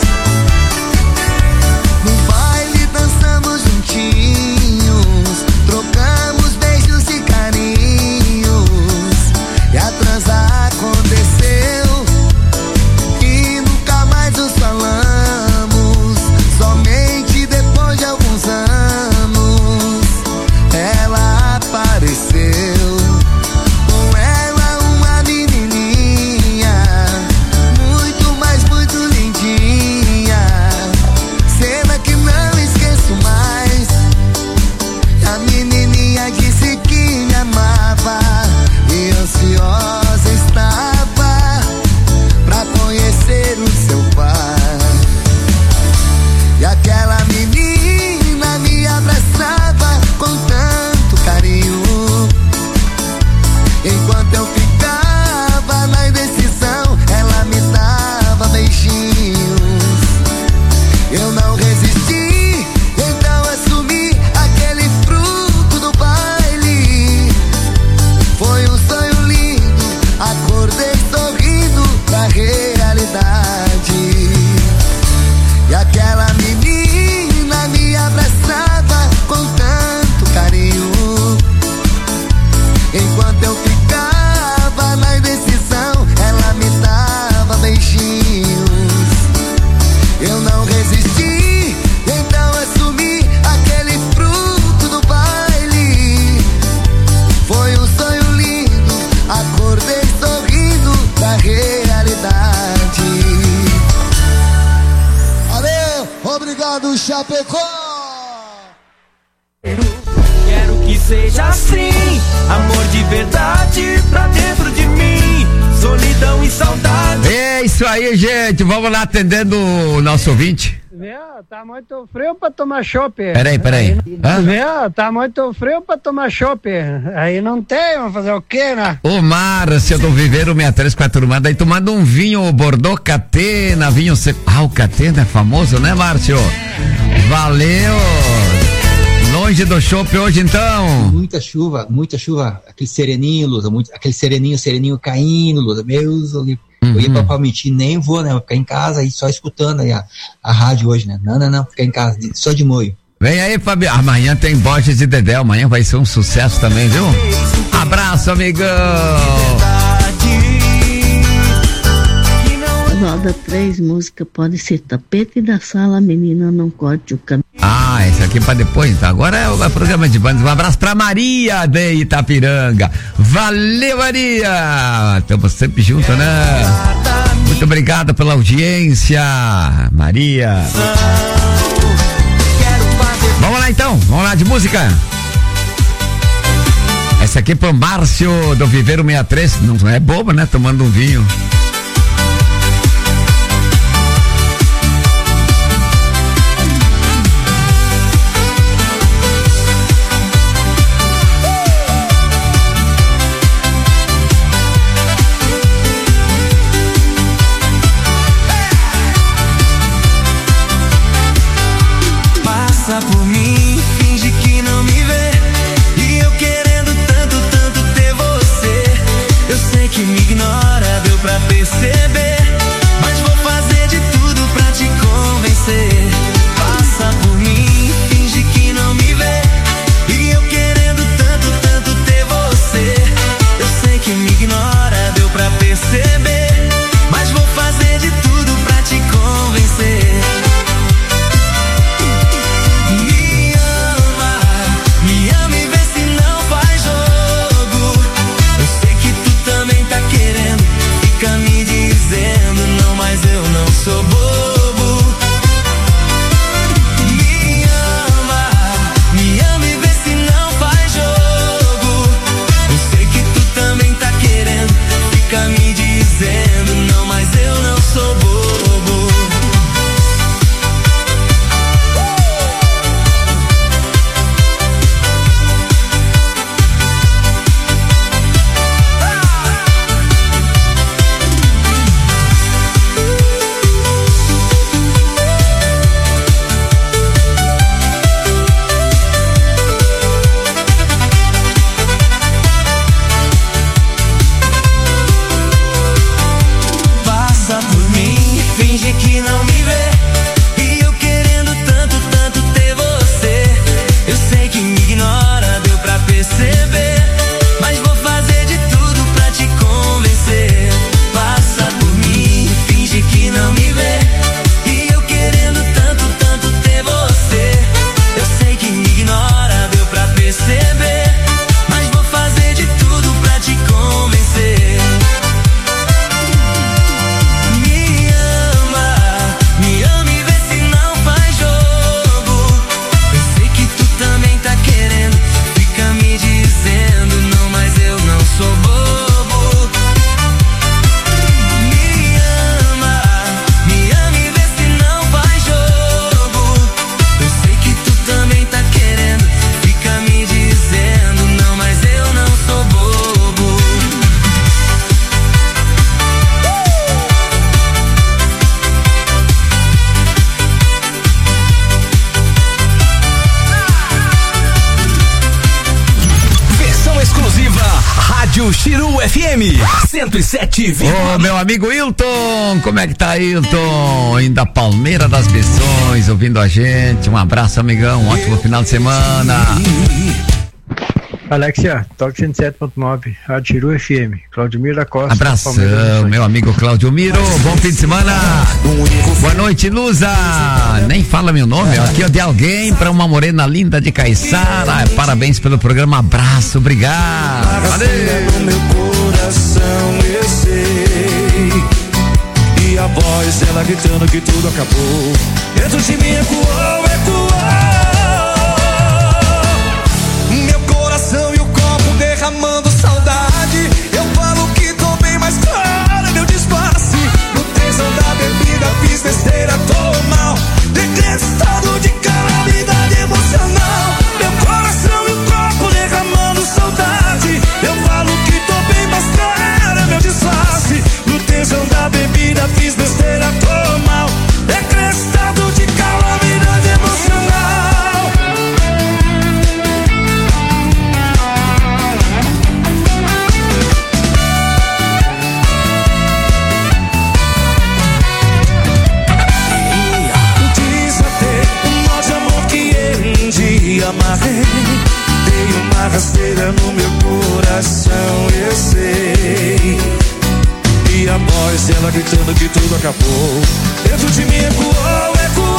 No baile dançamos juntinhos, trocamos beijos e carinhos, e a transa aconteceu e nunca mais nos falamos. Somente depois de alguns anos ela apareceu. Com ela uma menininha, muito, mas muito lindinha. Cena que não esqueço mais. A menininha disse que me amava e ansiosa estava pra conhecer o seu pai. E aquela menina me abraçava com tanto carinho. Enquanto eu ficava na indecisão, ela me dava beijinhos. Eu não resisti, então assumi aquele fruto do baile. Foi um sonho lindo, acordei sorrindo da realidade. E aquela menina me abraçava com tanto carinho. Enquanto eu ficava na indecisão, ela me dava beijinhos. Eu não resisti, então assumi aquele fruto do baile. Foi um sonho lindo, acordei sorrindo da realidade. Valeu, obrigado, Chapecó. Quero que seja assim, amor de verdade pra dentro de mim, solidão e saudade. É isso aí, gente. Vamos lá atendendo o nosso ouvinte. Viu? Tá muito frio pra tomar chopp. Peraí, peraí. Hã? Viu? Tá muito frio pra tomar chopp. Aí não tem, vamos fazer o quê, né? Ô Márcio do Viveiro sessenta e três quatro Manda aí tomando um vinho Bordeaux Catena, vinho seco. Ah, o Catena é famoso, né, Márcio? Valeu! Longe do chopp hoje, então. Muita chuva, muita chuva. Aquele sereninho, Lusa, muito, aquele sereninho, sereninho caindo, Lusa. Meus, eu, uhum. eu ia pra Palmitim, nem vou, né? Vou ficar em casa aí só escutando aí a, a rádio hoje, né? Não, não, não, ficar em casa, só de moio. Vem aí, Fabio. Amanhã tem Borges e Dedé. Amanhã vai ser um sucesso também, viu? Abraço, amigão. Roda três músicas, pode ser Tapete da Sala, Menina Não Corte o Cabelo. Ah, esse aqui pra depois, então. Agora é o, é o programa de bandas. Um abraço pra Maria de Itapiranga. Valeu, Maria! Estamos sempre juntos, né? Muito obrigado pela audiência, Maria. Vamos lá, então. Vamos lá de música. Essa aqui é pro Márcio do Viveiro sessenta e três. Não é bobo, né? Tomando um vinho. Passa por mim, finge que não me vê. E eu querendo tanto, tanto ter você. Eu sei que me ignora, deu pra perceber. Mas vou fazer de tudo pra te convencer. Passa por mim, finge que não me vê. E eu querendo tanto, tanto ter você. Eu sei que me ignora, deu pra perceber. Mas vou fazer de tudo pra te convencer. Sou bobo. Me ama, me ama e vê se não faz jogo. Eu sei que tu também tá querendo, fica me dizendo não, mas Rádio Chiru F M cento e sete vírgula nove. Ô, meu amigo Hilton, como é que tá, Hilton? Indo da Palmeira das Missões, ouvindo a gente. Um abraço, amigão. Um ótimo final de semana. Alexia, toque cento e sete ponto nove, Rádio Chiru F M, Claudemiro da Costa. Abração, meu amigo Claudio Miro, bom fim de semana. Boa noite, Lusa. Nem fala meu nome, aqui é de alguém para uma morena linda de Caiçara. Parabéns pelo programa, abraço, obrigado. Valeu. No meu coração eu sei, e a voz dela gritando que tudo acabou. Dentro de mim ecoou, ecoou. E o copo derramando saudade. Eu falo que tô bem, mas claro, meu disfarce. No tesão da bebida fiz besteira, tô mal. Decreto estado de calamidade emocional. Meu coração e o copo derramando saudade. Eu falo que tô bem, mas claro, meu disfarce. No tesão da bebida fiz besteira, tô mal. Decreto estado de calamidade emocional. Amarrei, dei uma rasteira no meu coração, eu sei. E a voz dela gritando que tudo acabou. Dentro de mim ecoou, ecoou.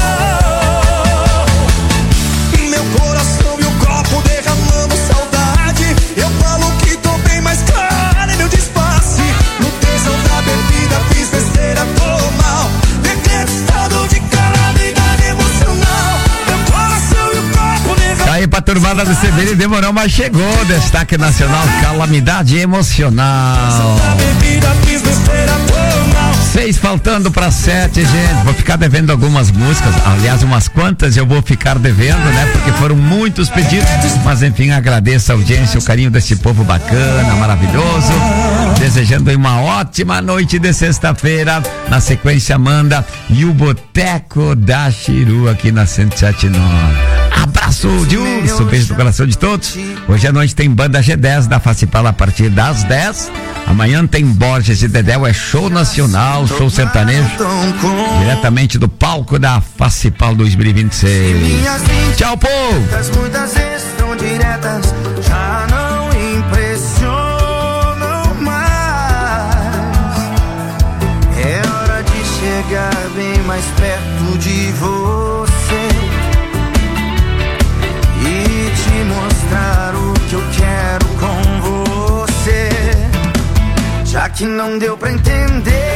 Meu coração e o copo derramando saudade. Eu falo que tô bem, mas claro, é meu disfarce. No tesão da bebida fiz besteira, tô mal. Decreto estado de calamidade emocional. Aí pra turmada do C B L demorou, mas chegou. Destaque nacional, calamidade emocional. Seis faltando pra sete, gente. Vou ficar devendo algumas músicas. Aliás, umas quantas eu vou ficar devendo, né? Porque foram muitos pedidos. Mas enfim, agradeço a audiência, o carinho desse povo bacana, maravilhoso. Desejando aí uma ótima noite de sexta-feira. Na sequência, Amanda e o Boteco da Chiru aqui na cento e sete ponto nove. Abraço de urso, beijo no coração de todos. Hoje à noite tem Banda G dez da Facipala a partir das dez. Amanhã tem Borges e Dedéu, é show nacional, show sertanejo, diretamente do palco da Facipal dois mil e vinte e seis. Tchau, povo! Muitas vezes tão diretas já não impressionam mais. É hora de chegar bem mais perto de você e te mostrar o que eu quero com você. Já que não deu pra entender